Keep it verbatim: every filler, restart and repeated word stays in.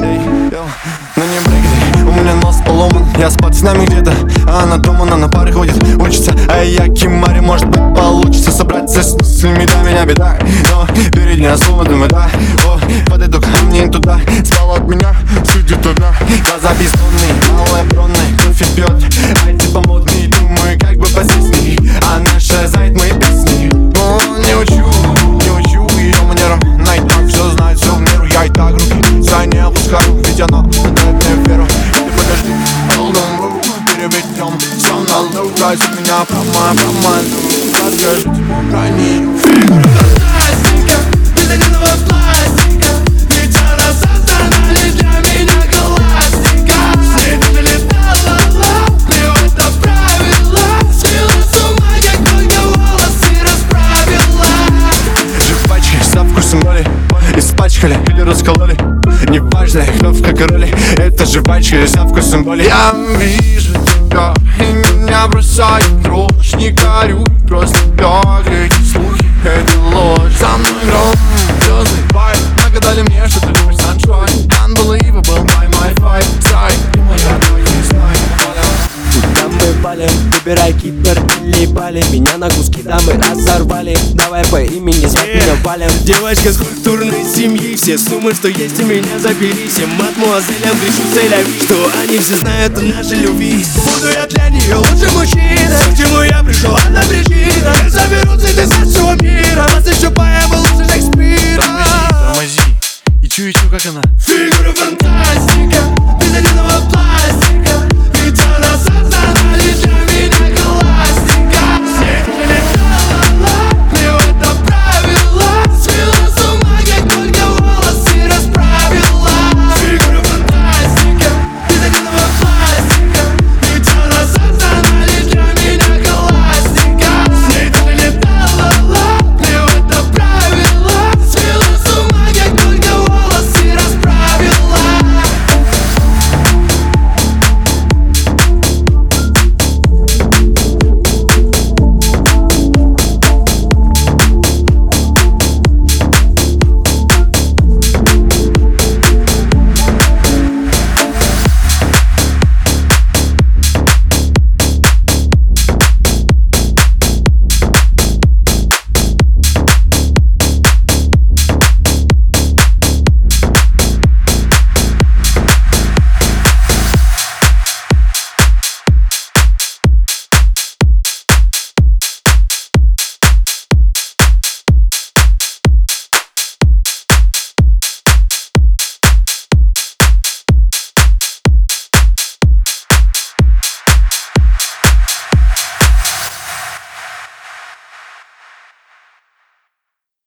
Эй, йо, ну не брыгай, у меня нос поломан. Я с пацанами где-то, а она дома, она на пары ходит, учится. А я Кимари, может быть получится собраться с мыслями, да, меня беда. Но перед ней особо думаю, да, о, подойду ко мне туда. Спала от меня, сидит одна. Глаза бездонные, малая бронная, кофе пьет, а типа модный. Думаю, как бы посесть с ней, она шазает мои песни. Но не учу, не учу ее манерам. Она и так все знает, все в меру. Я и так руки за не опускаю, ведь она дает мне веру. Ты подожди, hold on, bro, переведем все на лоу. Рази меня прямо, прямо, как держать ранее. Фантастика, без единого пластика, ведь она создана лишь для меня классика. Среди летала, плевать на правила, свела с ума, как только волосы расправила. Жвачки со вкусом боли испачкали или раскололи. Неважно, кто в какой роли, это жвачки со вкусом боли. Я вижу тебя, и меня бросает дрожь. Не горюй, просто лёг. Эти слухи, это ложь. За мной гром, звездный вайб. Нагадали мне, что ты любишь sunshine. Unbelievable by my five side. Ты моя, твоя, не знаю. Куда мы валим? Выбирай Кипр или Бали. Меня на куски да мы разорвали. Давай по имени звать yeah. меня валим. Девочка с культурной семьи, все суммы, что есть у меня забери. Всем мадмуазелям пишу целяви, что они все знают о нашей любви. Буду я для нее лучший мужчина. К чему я пришел, одна причина. Я заберу цветы со всего мира. Вас еще поэма лучше Шекспира. Тормози, тормози. И чу, и чу, как она? Фигура фантастика,